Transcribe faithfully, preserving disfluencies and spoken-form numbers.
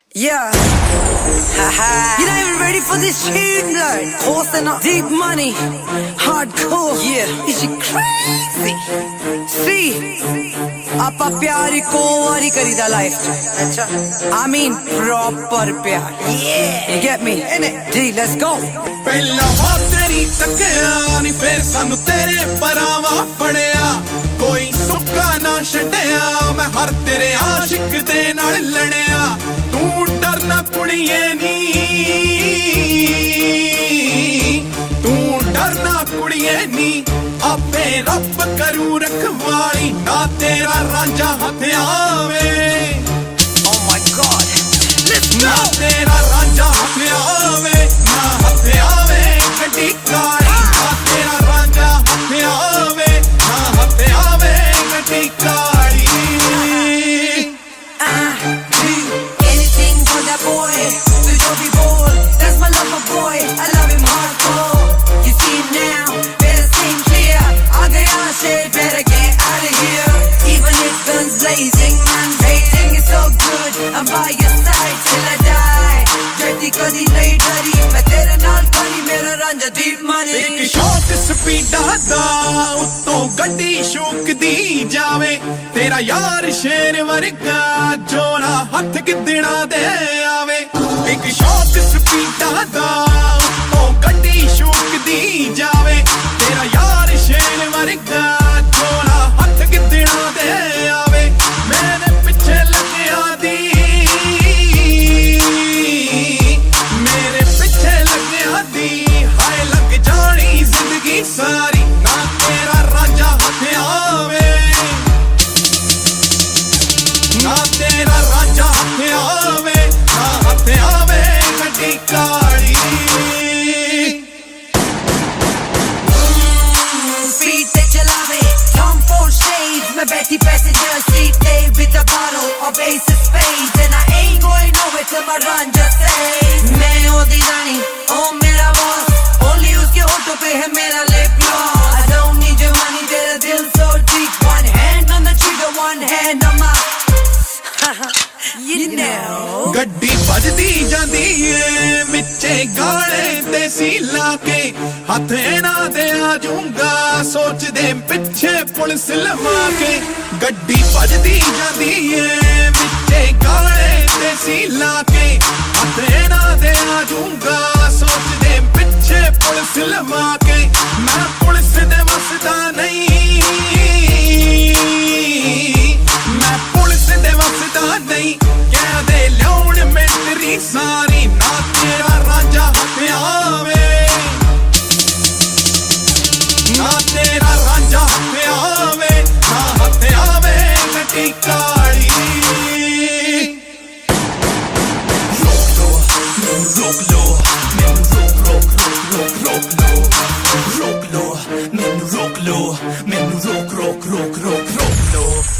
Yeah. You're not even ready for this shit, blood. Horse and a deep money. Hardcore. Yeah. Is she crazy? See? Appa pyar ko wari karida life. I mean proper pyar. Yeah. You get me? D, let's go. ਪਹਿਲਾ ਵਾ ਤੇਰੀ ਤੱਕਿਆ ਨੀ ਫੇਰ ਸਾਨੂੰ ਤੇਰੇ ਪਰਾਵਾ ਫੜਿਆ ਕੋਈ ਸੁੱਕਾ ਨਾ ਛੱਡਿਆ ਮੈਂ ਹਰ ਤੇਰੇ ਆਸ਼ਿਕ ਦੇ ਨਾਲ ਲੜਿਆ ਤੂੰ ਡਰਨਾ ਕੁੜੀਏ ਨੀ ਤੂੰ ਡਰਨਾ ਕੁੜੀਏ ਨੀ ਆਪੇ ਰੱਬ ਕਰੂ ਰਖਵਾਲੀ ਨਾ ਤੇਰਾ ਰਾਂਝਾ ਹੱਥ ਆਵੇ Oh my God. Let's go. ਨਾ ਤੇਰਾ ਰਾਂਝਾ ਹੱਥ ਆਵੇ ਨਾ ਹੱਥ ਆਵੇ ਗੱਡੀ ਕਾਲੀ ਨਾ ਤੇਰਾ ਰਾਂਝਾ ਹੱਥ ਆਵੇ ਨਾ ਹੱਥ ਆਵੇ ਗੱਡੀ ਕਾਲੀ Anything for that boy, so don't be bored. That's my lover boy, I love him hardcore. You see it now, better think clear. I got your shit, better get out of here. Even if guns blazing, man, hating is so good. I'm by your side till I die. Dirty kadi nahi dari, main tere naal khali mera ranja deep money. ਇੱਕ ਸ਼ੌਕ ਸਪੀਡਾਂ ਦਾ ਉੱਤੋਂ ਗੱਡੀ ਸ਼ੂਕਦੀ ਜਾਵੇ ਤੇਰਾ ਯਾਰ ਸ਼ੇਰ ਵਰਗਾ ਜੋੜਾ ਹੱਥ ਕਿੱਦਣਾ ਦੇ ਆਵੇ ਇੱਕ ਸ਼ੌਕ ਸਪੀਡਾਂ ਦਾ ਉੱਤੋਂ ਗੱਡੀ ਸ਼ੂਕਦੀ ਜਾਵੇ ਤੇਰਾ ਯਾਰ ਸ਼ੇਰ ਵਰਗਾ ਜੋੜਾ ਹੱਥ ਕਿੱਦਣਾ ਦੇ ਆਵੇ ਮੇਰੇ ਪਿੱਛੇ ਲੱਗਿਆ ਦੀ ਮੇਰੇ ਪਿੱਛੇ ਲੱਗਿਆ ਦੀ ਹਾਏ ਲੱਗ ਜਾਣੀ ਜ਼ਿੰਦਗੀ ਸਾਰੀ ਨਾ ਤੇਰਾ ਰਾਂਝਾ ਹੱਥ ਆਵੇ ਨਾ ਤੇਰਾ ਰਾਂਝਾ ਹੱਥ ਆਵੇ ਨਾ ਹੱਥ ਆਵੇ ਗੱਡੀ ਕਾਲੀ Speed te chalave, Tom Ford shades. मैं बैठी passenger seat पे with a bottle of ace of spades. And I ain't going nowhere till my ranja says मैं हूँ दीवानी, oh मेरा boss. Only उसके होठों पे है मेरा lip gloss. I don't need your money, तेरा दिल so deep. One hand on the trigger, one hand on my you know. ਗੱਡੀ ਵੱਜਦੀ ਜਾਂਦੀ ਏ ਵਿੱਚੇ ਗਾਲੇ ਤੇ ਸੀ ਲਾ ਕੇ ਹੱਥ ਇਹਨਾਂ ਦੇ ਆ ਜਾਊਂਗਾ ਸੋਚਦੇ ਪਿੱਛੇ ਪੁਲਿਸ ਲਵਾ ਕੇ ਗੱਡੀ ਵੱਜਦੀ ਜਾਂਦੀ ਏ ਵਿੱਚੇ ਗਾਲੇ ਤੇ ਸੀ ਲਾ ਕੇ ਹੱਥ ਇਹਨਾਂ ਦੇ ਆ ਜਾਊਂਗਾ ਸੋਚਦੇ ਪਿੱਛੇ ਪੁਲਿਸ ਲਵਾ ਕੇ ਮੈਂ ਪੁਲਿਸ ਦੇ ਵਸਦਾ ਨਹੀਂ ਮੈਂ ਪੁਲਿਸ ਦੇ ਵਸਦਾ ਨਹੀਂ ਕਹਿੰਦੇ ਲਿਆਉਣ ਮੈਂ ਤੇਰੀ ਸਾਰੀ ਨਾ ਤੇਰਾ ਰਾਂਝਾ ਹੱਥ ਆਵੇ ਨਾ ਤੇਰਾ ਰਾਂਝਾ ਹੱਥ ਆਵੇ ਨਾ ਹੱਥ ਆਵੇ ਗੱਡੀ ਕਾਲੀ ਰੋਕ ਲੋ ਮੈਨੂੰ ਰੋਕ ਲੋ ਮੈਨੂੰ ਰੋਕ ਰੋਕ ਰੋਕ ਰੋਕ ਲੋ ਰੋਕ ਲੋ ਮੈਨੂੰ ਰੋਕ ਲੋ ਮੈਨੂੰ ਰੋਕ ਰੋਕ ਰੋਕ ਰੋਕ ਰੋਕ ਲੋ